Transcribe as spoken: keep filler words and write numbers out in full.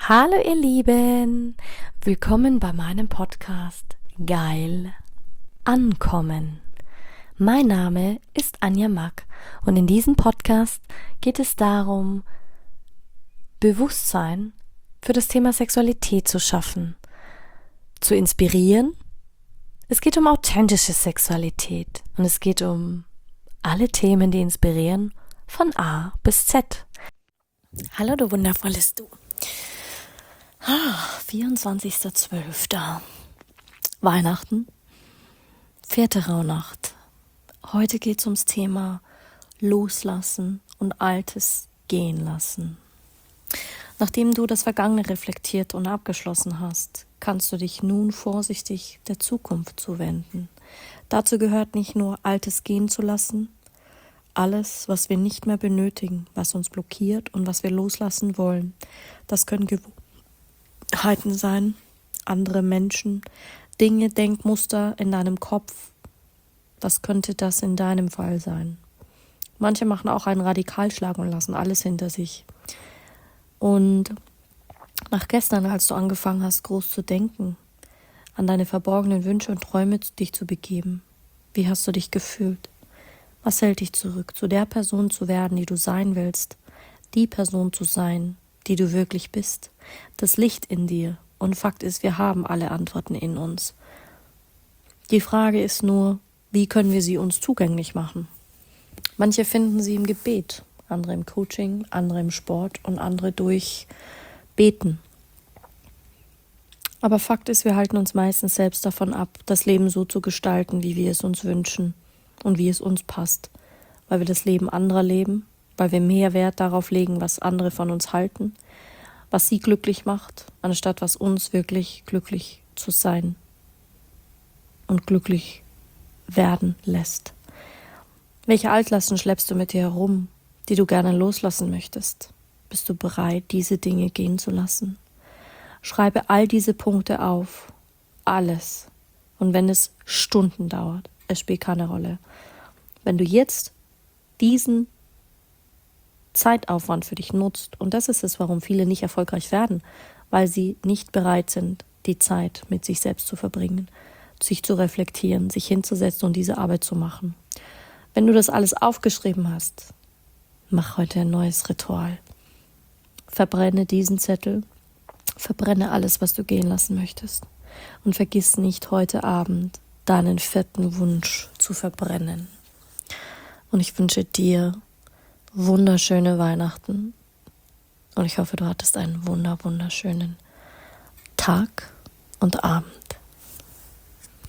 Hallo ihr Lieben, willkommen bei meinem Podcast Geil Ankommen. Mein Name ist Anja Mack und in diesem Podcast geht es darum, Bewusstsein für das Thema Sexualität zu schaffen, zu inspirieren. Es geht um authentische Sexualität und es geht um alle Themen, die inspirieren, von A bis Z. Hallo du wundervolles Du. Ah, vierundzwanzigster zwölfter Weihnachten, vierte Rauhnacht. Heute geht es ums Thema Loslassen und Altes gehen lassen. Nachdem du das Vergangene reflektiert und abgeschlossen hast, kannst du dich nun vorsichtig der Zukunft zuwenden. Dazu gehört nicht nur Altes gehen zu lassen, alles, was wir nicht mehr benötigen, was uns blockiert und was wir loslassen wollen. Das können Gewohnheiten sein, andere Menschen, Dinge, Denkmuster in deinem Kopf. Das könnte das in deinem Fall sein. Manche machen auch einen Radikalschlag und lassen alles hinter sich. Und nach gestern, als du angefangen hast, groß zu denken, an deine verborgenen Wünsche und Träume dich zu begeben, wie hast du dich gefühlt? Was hält dich zurück, zu der Person zu werden, die du sein willst, die Person zu sein, die du wirklich bist, das Licht in dir. Und Fakt ist, wir haben alle Antworten in uns. Die Frage ist nur, wie können wir sie uns zugänglich machen? Manche finden sie im Gebet, andere im Coaching, andere im Sport und andere durch Beten. Aber Fakt ist, wir halten uns meistens selbst davon ab, das Leben so zu gestalten, wie wir es uns wünschen und wie es uns passt, weil wir das Leben anderer leben, weil wir mehr Wert darauf legen, was andere von uns halten, was sie glücklich macht, anstatt was uns wirklich glücklich zu sein und glücklich werden lässt. Welche Altlasten schleppst du mit dir herum, die du gerne loslassen möchtest? Bist du bereit, diese Dinge gehen zu lassen? Schreibe all diese Punkte auf, alles. Und wenn es Stunden dauert, es spielt keine Rolle. Wenn du jetzt diesen Zeitaufwand für dich nutzt, und das ist es, warum viele nicht erfolgreich werden, weil sie nicht bereit sind, die Zeit mit sich selbst zu verbringen, sich zu reflektieren, sich hinzusetzen und diese Arbeit zu machen. Wenn du das alles aufgeschrieben hast, mach heute ein neues Ritual. Verbrenne diesen Zettel, verbrenne alles, was du gehen lassen möchtest. Und vergiss nicht, heute Abend deinen vierten Wunsch zu verbrennen. Und ich wünsche dir wunderschöne Weihnachten. Und ich hoffe, du hattest einen wunder, wunderschönen Tag und Abend.